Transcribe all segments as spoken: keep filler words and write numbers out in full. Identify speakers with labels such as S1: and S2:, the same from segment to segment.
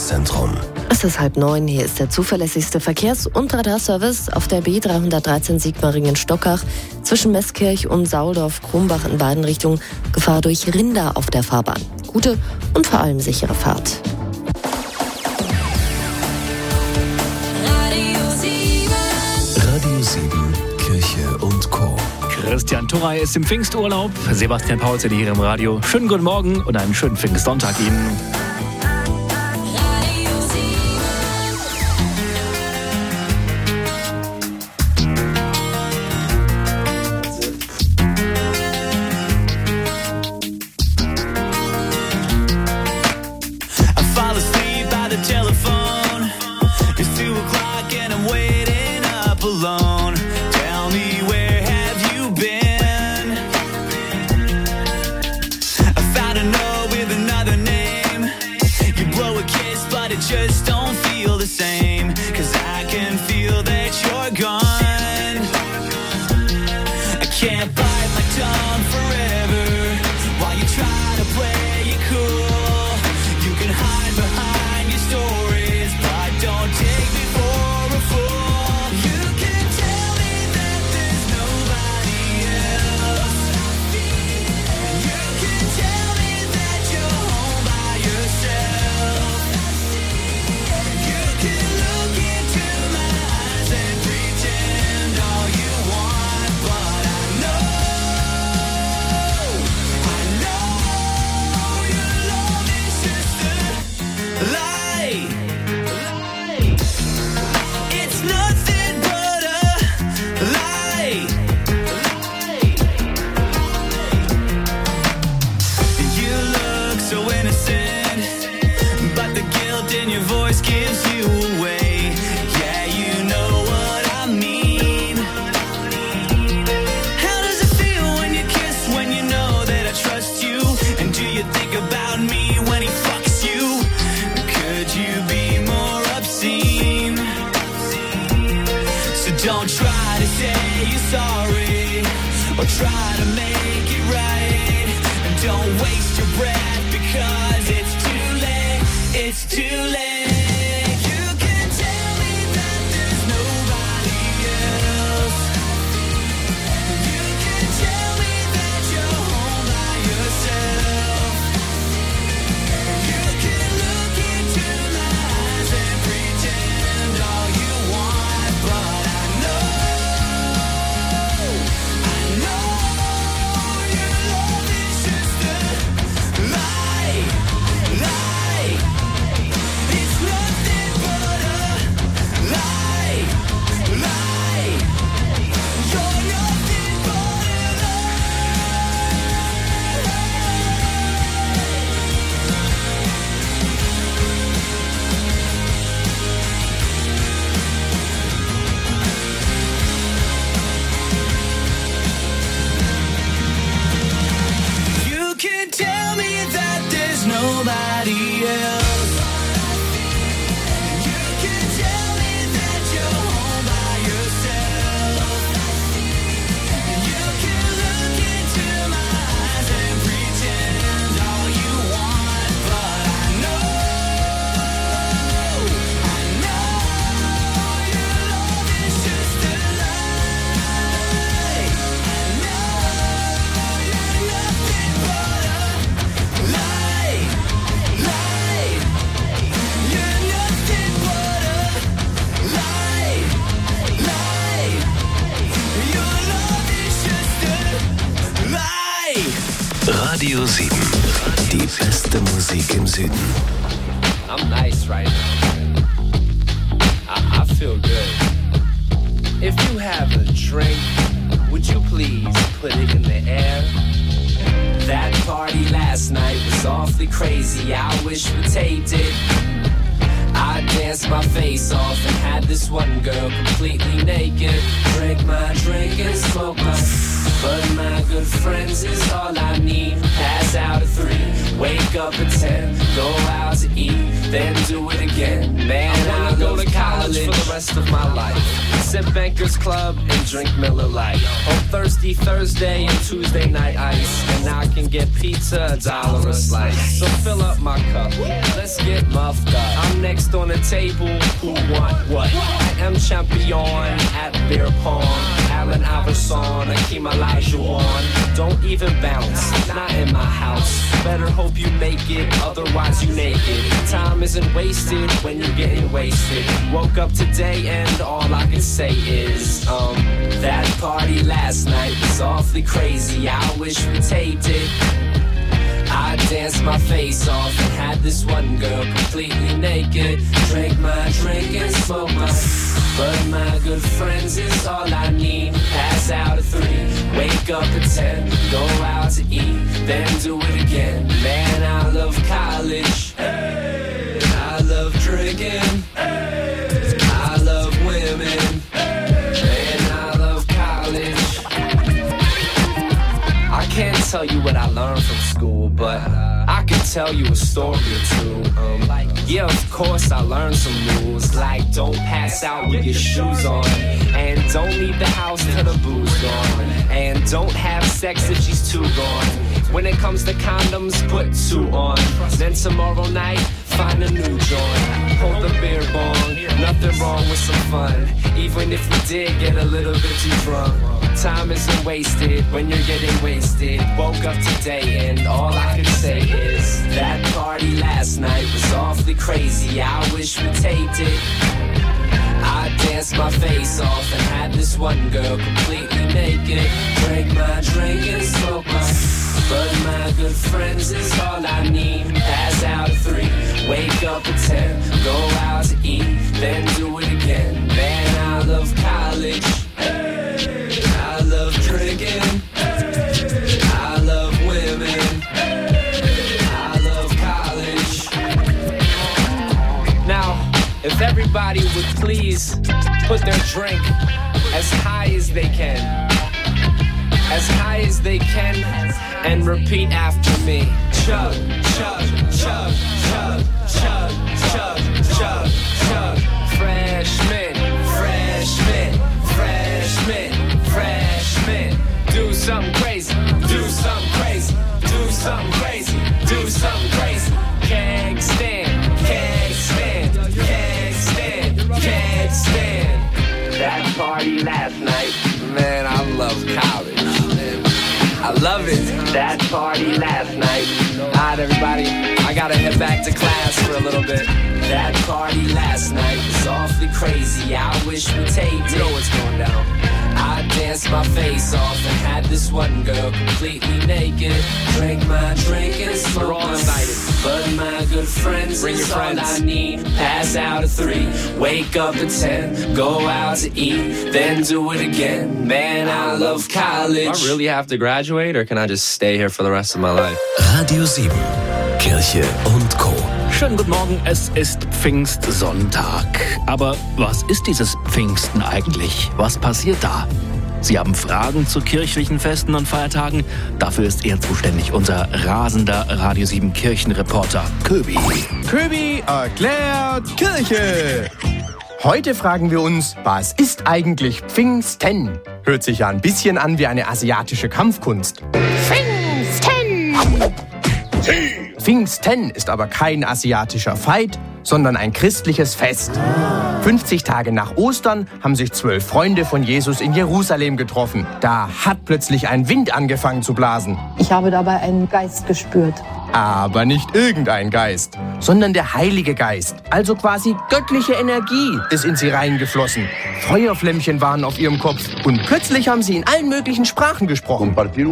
S1: Verkehrszentrum.
S2: Es ist halb neun, hier ist der zuverlässigste Verkehrs- und Radarservice auf der B dreihundertdreizehn Sigmaringen-Stockach zwischen Meßkirch und Sauldorf-Krumbach in beiden Richtungen. Gefahr durch Rinder auf der Fahrbahn. Gute und vor allem sichere Fahrt.
S1: Radio sieben, Kirche und Co.
S3: Christian Turrey ist im Pfingsturlaub. Sebastian Paulsen hier im Radio. Schönen guten Morgen und einen schönen Pfingstsonntag Ihnen.
S4: Just don't feel the same, 'cause I can feel that you're gone. I can't bite my tongue forever while you try to play it cool. You can hide behind your stories, but don't take me for a fool. You can tell me that there's nobody else. You can tell me that you're home by yourself. Don't try to say you're sorry or try to make it right. And don't waste your breath because it's too late. It's too late. You can tell me that there's nobody else. You can tell me that you're home by yourself. You can look into my eyes and pretend all you want, but I nobody else. You can tell me that you're home by yourself. You can look into my eyes and pretend all you want, but I know, I know your love is just a lie. I know you're nothing but a lie.
S1: Radio sieben. Die beste Musik im Süden.
S5: I'm nice right now. I, I feel good. If you have a drink, would you please put it in the air? That party last night was awfully crazy. I wish we taped it. I danced my face off and had this one girl completely naked. Drink my drink and smoke my. But my good friends is all I need. Pass out at three, wake up at ten, go out to eat, then do it again. Man, I wanna go to college for the rest of my life. Sip Bankers Club and drink Miller Lite. On thirsty Thursday and Tuesday night ice, and I can get pizza, a dollar a slice. So fill up my cup, let's get muffed up. I'm next on the table, who want what? I am champion at beer pong. Allen Iverson, Akeem Olajuwon. Don't even bounce, not in my house. Better hope you make it, otherwise you naked. Time isn't wasted when you're getting wasted. Woke up today and all I can say is, um, that party last night was awfully crazy. I wish we taped it. I danced my face off and had this one girl completely naked. Drank my drink and smoked my, but my good friends is all I need. Pass out at three, wake up at ten, go out to eat, then do it again. Man, I love college. Hey. I love drinking. Hey. I love women. Hey. And I love college. I can't tell you what I learned from school, but I can tell you a story or two. Um, yeah, of course I learned some rules, like don't pass out with your shoes on, and don't leave the house till the booze gone, and don't have sex if she's too gone. When it comes to condoms, put two on. Then tomorrow night, find a new joint. Hold the beer bong, nothing wrong with some fun, even if we did get a little bit too drunk. Time isn't wasted when you're getting wasted. Woke up today and all I can say is that party last night was awfully crazy. I wish we taped it. I danced my face off and had this one girl completely naked. Drank my drink and smoked my, but my good friends is all I need. Pass out at three, wake up at ten, go out to eat, then do it again. Man, I love college. I love drinking. I love women. I love college. Now, if everybody would please put their drink as high as they can, as high as they can, and repeat after me. Chug, chug, chug, chug, chug, chug, chug, chug. Freshman, freshman, freshman, freshman. Do something crazy, do something crazy, do something crazy, do something crazy. Can't stand, can't stand, can't stand, can't stand. That party last night, man, I love college. I love it. That party last night. Alright, everybody, I gotta head back to class for a little bit. That party last night was awfully crazy. I wish we taped it. You know what's going down. I danced my face off and had this one girl completely naked. Drank my drink and smoked my, but my good friends Bring is your friends. all I need. Pass out at three, wake up at ten, go out to eat, then do it again. Man, I love college.
S6: Do I really have to graduate or can I just stay here for the rest of my life?
S1: Radio sieben, Kirche und Co.
S3: Schönen guten Morgen, es ist Pfingstsonntag. Aber was ist dieses Pfingsten eigentlich? Was passiert da? Sie haben Fragen zu kirchlichen Festen und Feiertagen? Dafür ist er zuständig, unser rasender Radio sieben Kirchenreporter Köbi.
S7: Köbi erklärt Kirche. Heute fragen wir uns, was ist eigentlich Pfingsten? Hört sich ja ein bisschen an wie eine asiatische Kampfkunst. Pfingsten! Pfingsten ist aber kein asiatischer Fight, sondern ein christliches Fest. fünfzig Tage nach Ostern haben sich zwölf Freunde von Jesus in Jerusalem getroffen. Da hat plötzlich ein Wind angefangen zu blasen.
S8: Ich habe dabei einen Geist gespürt.
S7: Aber nicht irgendein Geist, sondern der Heilige Geist. Also quasi göttliche Energie ist in sie reingeflossen. Feuerflämmchen waren auf ihrem Kopf und plötzlich haben sie in allen möglichen Sprachen gesprochen.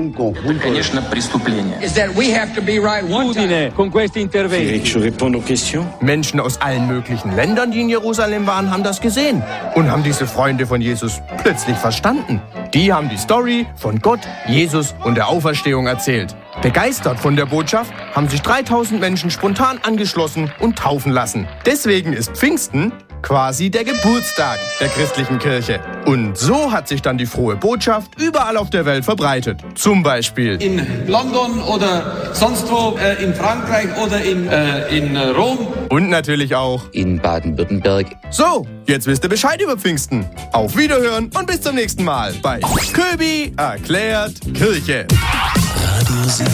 S7: Menschen aus allen möglichen Ländern, die in Jerusalem waren, haben das gesehen und haben diese Freunde von Jesus plötzlich verstanden. Die haben die Story von Gott, Jesus und der Auferstehung erzählt. Begeistert von der Botschaft haben sich dreitausend Menschen spontan angeschlossen und taufen lassen. Deswegen ist Pfingsten quasi der Geburtstag der christlichen Kirche. Und so hat sich dann die frohe Botschaft überall auf der Welt verbreitet. Zum Beispiel
S9: in London oder sonst wo, äh, in Frankreich oder in, äh, in äh, Rom.
S7: Und natürlich auch
S10: in Baden-Württemberg.
S7: So, jetzt wisst ihr Bescheid über Pfingsten. Auf Wiederhören und bis zum nächsten Mal bei Köbi erklärt Kirche.
S1: Radio sieben.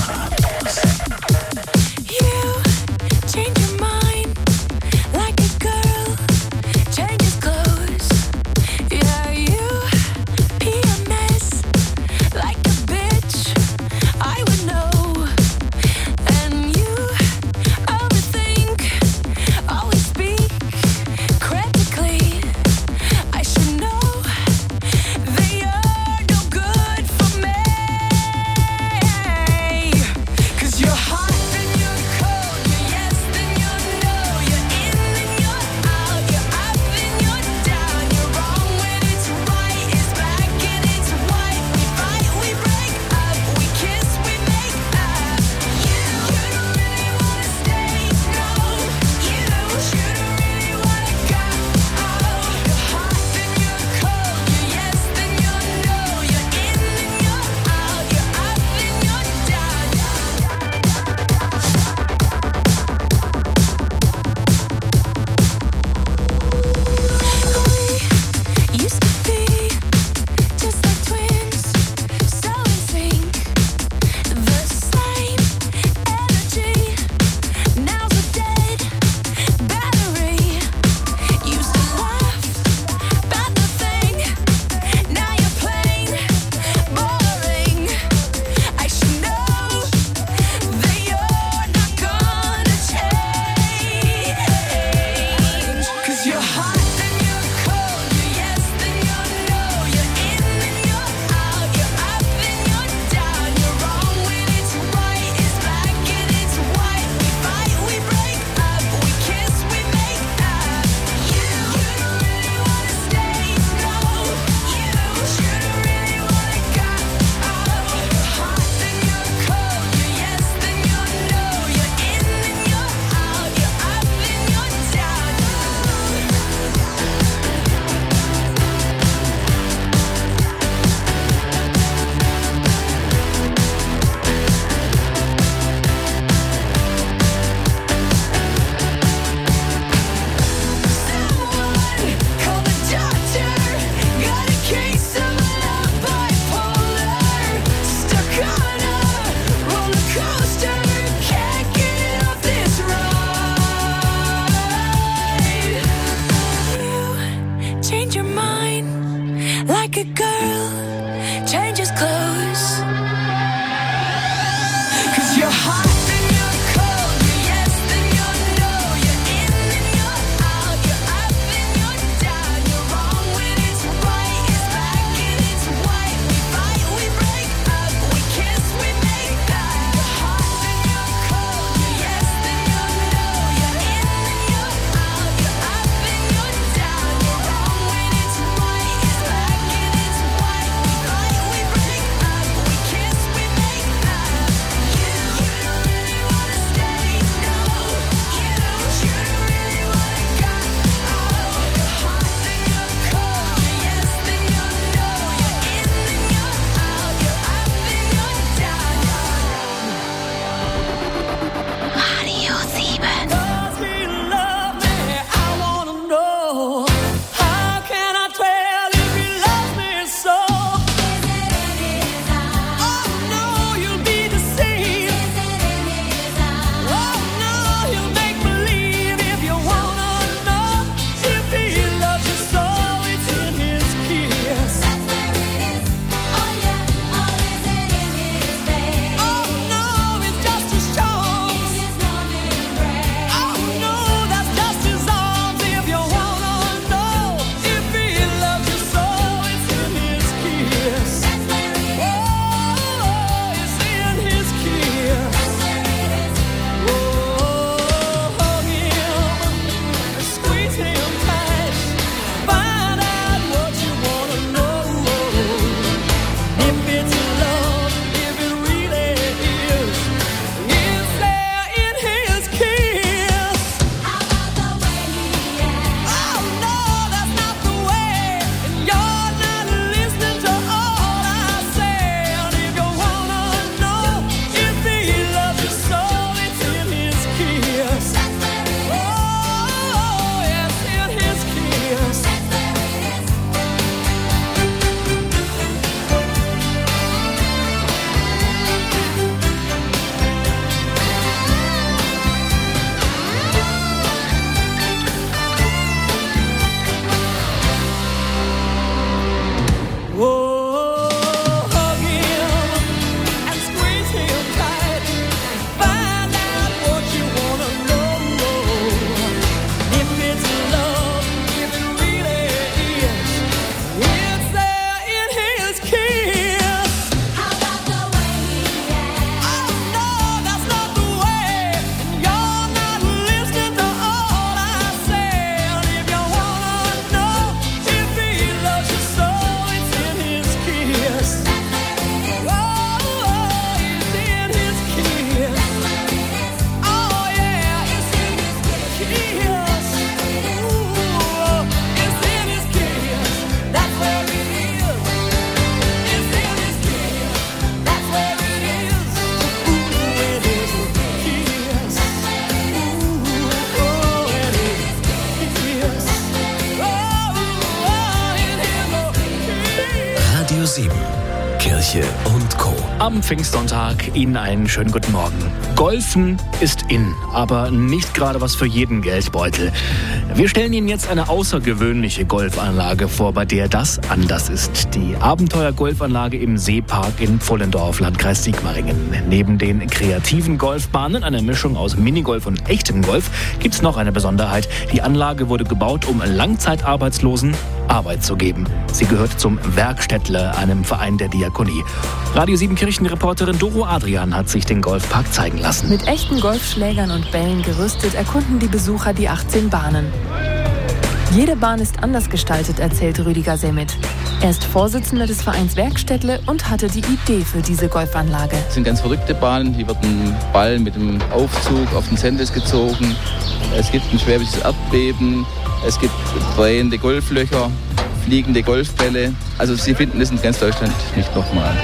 S1: Kirche und Co.
S3: Am Pfingstsonntag Ihnen einen schönen guten Morgen. Golfen ist in, aber nicht gerade was für jeden Geldbeutel. Wir stellen Ihnen jetzt eine außergewöhnliche Golfanlage vor, bei der das anders ist. Die Abenteuer-Golfanlage im Seepark in Pfullendorf, Landkreis Sigmaringen. Neben den kreativen Golfbahnen, einer Mischung aus Minigolf und echtem Golf, gibt es noch eine Besonderheit. Die Anlage wurde gebaut, um Langzeitarbeitslosen Arbeit zu geben. Sie gehört zum Werkstättle, einem Verein der Diakonie. Radio sieben Kirchenreporterin Doro Adrian hat sich den Golfpark zeigen lassen.
S10: Mit echten Golfschlägern und Bällen gerüstet erkunden die Besucher die achtzehn Bahnen. Jede Bahn ist anders gestaltet, erzählt Rüdiger Semit. Er ist Vorsitzender des Vereins Werkstättle und hatte die Idee für diese Golfanlage.
S11: Das sind ganz verrückte Bahnen. Hier wird ein Ball mit dem Aufzug auf den Sendes gezogen. Es gibt ein schwäbisches Erdbeben. Es gibt drehende Golflöcher, fliegende Golfbälle. Also Sie finden das in ganz Deutschland nicht nochmal.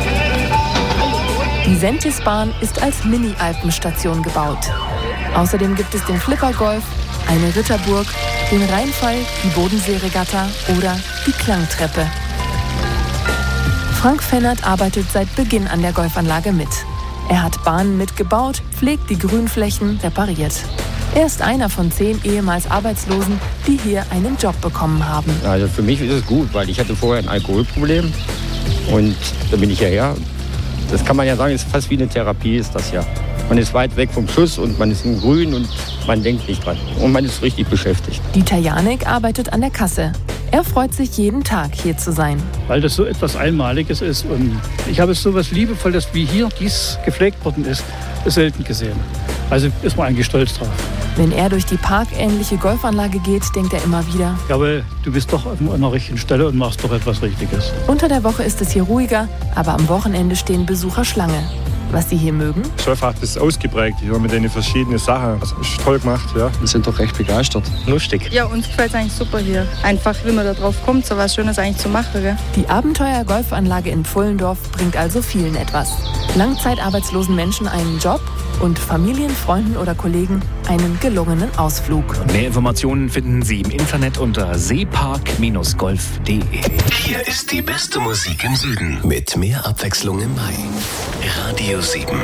S10: Die Sentis-Bahn ist als Mini-Alpenstation gebaut. Außerdem gibt es den Flippergolf, eine Ritterburg, den Rheinfall, die Bodenseeregatta oder die Klangtreppe. Frank Fennert arbeitet seit Beginn an der Golfanlage mit. Er hat Bahnen mitgebaut, pflegt die Grünflächen, repariert. Er ist einer von zehn ehemals Arbeitslosen, die hier einen Job bekommen haben.
S12: Also für mich ist es gut, weil ich hatte vorher ein Alkoholproblem und da bin ich hierher. Das kann man ja sagen, ist fast wie eine Therapie ist das ja. Man ist weit weg vom Schuss und man ist im Grün und man denkt nicht dran. Und man ist richtig beschäftigt.
S10: Dieter Janek arbeitet an der Kasse. Er freut sich jeden Tag, hier zu sein.
S13: Weil das so etwas Einmaliges ist. Und ich habe es so etwas Liebevolles, wie hier dies gepflegt worden ist, selten gesehen. Also ist man eigentlich stolz drauf.
S10: Wenn er durch die parkähnliche Golfanlage geht, denkt er immer wieder:
S13: Jawohl, du bist doch an der richtigen Stelle und machst doch etwas Richtiges.
S10: Unter der Woche ist es hier ruhiger, aber am Wochenende stehen Besucher Schlange. Was sie hier mögen?
S14: Einfach das ist ausgeprägt hier mit den verschiedenen Sachen. Das ist toll gemacht, ja.
S15: Wir sind doch recht begeistert.
S16: Lustig. Ja, uns gefällt es eigentlich super hier. Einfach, wenn man da drauf kommt, so was Schönes eigentlich zu machen. Gell?
S10: Die Abenteuer-Golfanlage in Pfullendorf bringt also vielen etwas. Langzeitarbeitslosen Menschen einen Job und Familien, Freunden oder Kollegen einen gelungenen Ausflug.
S3: Mehr Informationen finden Sie im Internet unter seepark Bindestrich golf punkt de.
S1: Hier ist die beste Musik im Süden mit mehr Abwechslung im Mai. Radio sieben.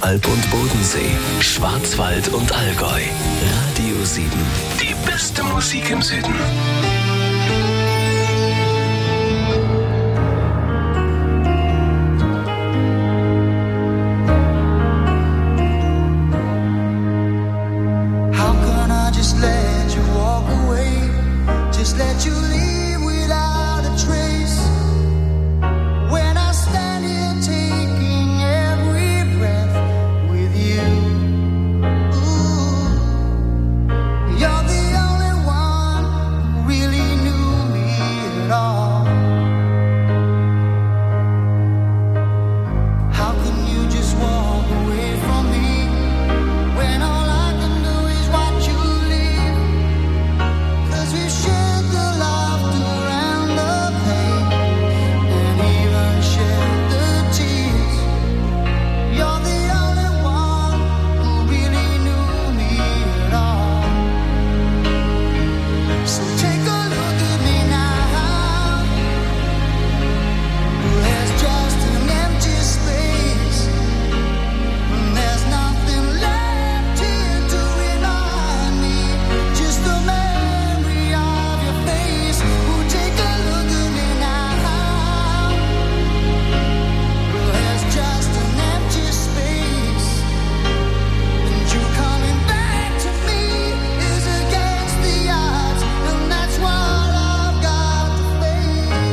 S1: Alb und Bodensee, Schwarzwald und Allgäu. Radio sieben, die beste Musik im Süden.
S15: How can I just let you walk away? Just let you leave without a trace. When I stand here taking every breath with you. Ooh, you're the only one who really knew me at all. How can you just walk away from me when all I can do is watch you leave? 'Cause we've shared the laughter and the pain, and even shared the tears. You're the only one who really knew me at all. So take a look at me now. There's just an empty space, and there's nothing left here to remind me. Just the memory of your face. Oh, take a look at me now. There's just an empty space, and you coming back to me is against the odds, and that's what I've got to face.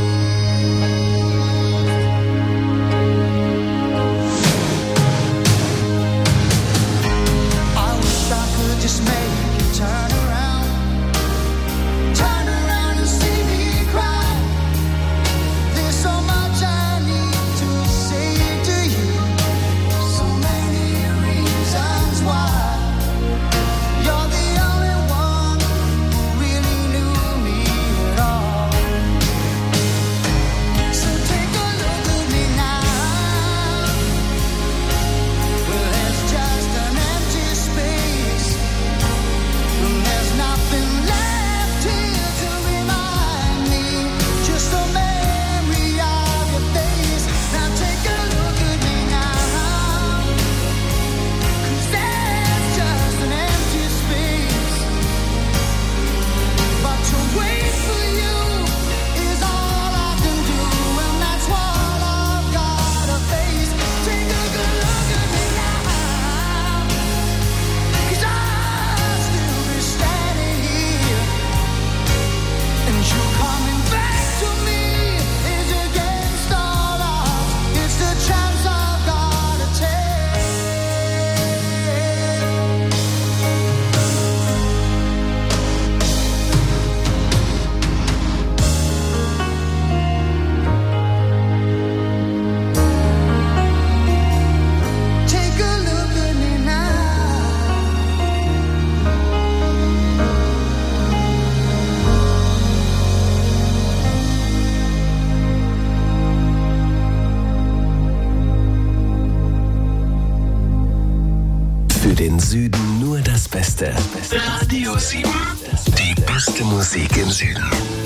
S15: I wish I could just make you turn around, turn around and see me cry. There's so much I need to say to you, so many reasons why. You're the only one who really knew me at all. So take a look at me now. Well, there's just an empty space, and there's nothing left here to remind me. Just the memory of your face. Now take a look at me now. 'Cause there's just an empty space, but to wait for you is all I can do, and that's what I've got to face. Take a good look at me now, 'cause I'll still be standing here, and you coming back to me is against all odds. It's the chance I've got to take. Take a look at me now.
S1: Für den Süden nur das Beste. Radio sieben, die beste Musik im Süden.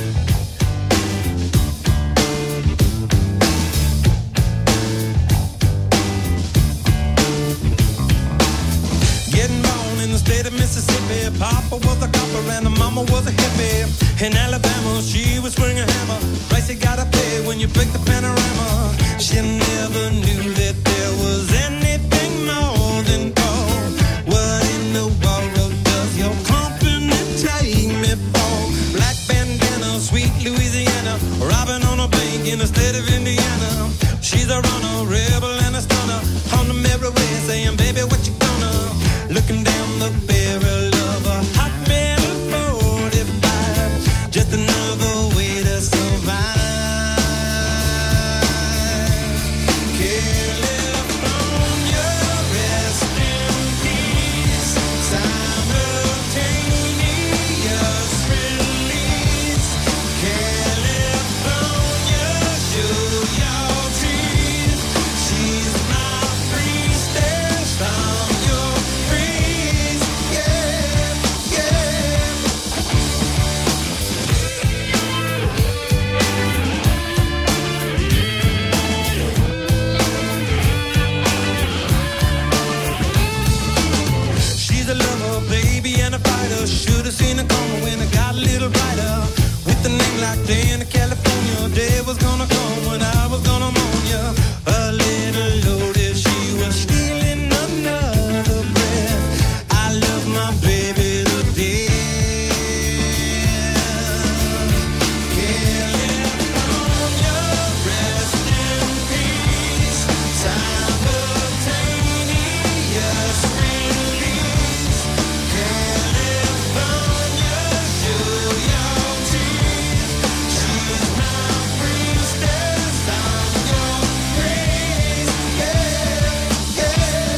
S17: Getting born in the state of Mississippi. Papa was a copper and the mama was a hippie. In Alabama, she was swinging a hammer. Price you gotta pay when you break the panorama. She never knew that there was anything more than gold. What in the world does your company take me for? Black bandana, sweet Louisiana, robbing on a bank in the state of Indiana. She's a runner, rebel and a stunner. On the merry way saying, baby, what you gonna? Looking down the barrel of a hot metal forty-five. Just another way to survive. California, rest in peace. baby and a fighter. Should have seen it coming when it got a little brighter. With a name like Day in California, day was gonna come when I was gonna moan ya. A little loaded, she was stealing another breath. I love my baby to death. California, rest in peace. Simultaneous release. California, show your teeth. She's my priestess, I'm your praise. Yeah, yeah.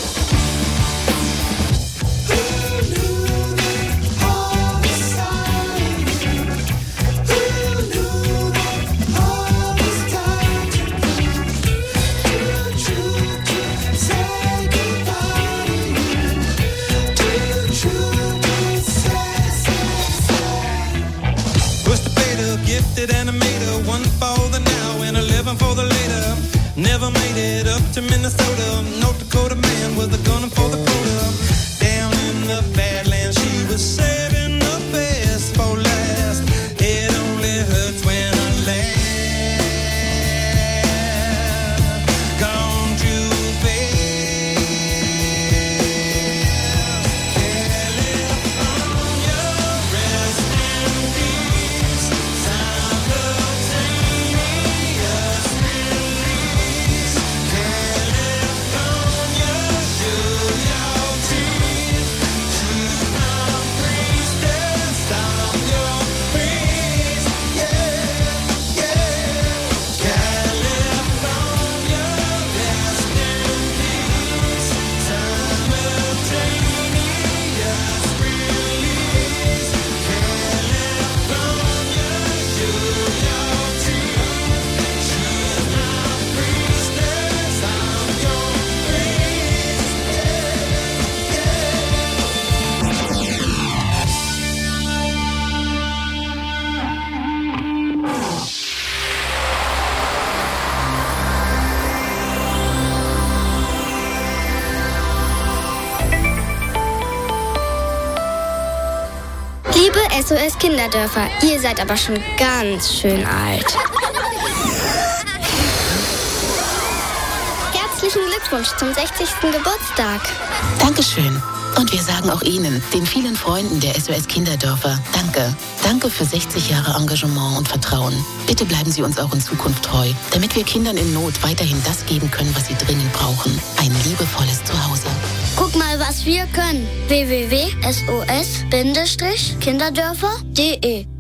S17: Who knew that all this time? Who knew that all this time to come? Too true to say goodbye. Too true to say, say, say. Pushed the beta, gifted animator, one for the now and eleven for the later. Never made it up to Minnesota. North Dakota man with a gun for the quota. Down in the Badlands, she was saving the best for last. It only hurts when I laugh. Gone too fast. California, rest in peace. Simultaneous release. California, show your teeth. She's my priestess, I'm your priest. Yeah, yeah. California, rest in peace. Simultaneous release. California, show your teeth. She's my priestess, I'm your priest.
S18: Liebe S O S Kinderdörfer, ihr seid aber schon ganz schön alt. Herzlichen Glückwunsch zum sechzigsten Geburtstag.
S19: Dankeschön. Und wir sagen auch Ihnen, den vielen Freunden der S O S Kinderdörfer, danke. Danke für sechzig Jahre Engagement und Vertrauen. Bitte bleiben Sie uns auch in Zukunft treu, damit wir Kindern in Not weiterhin das geben können, was sie dringend brauchen. Ein liebevolles Zuhause.
S18: Guck mal, was wir können. w w w punkt s o s Kinderdörfer punkt d e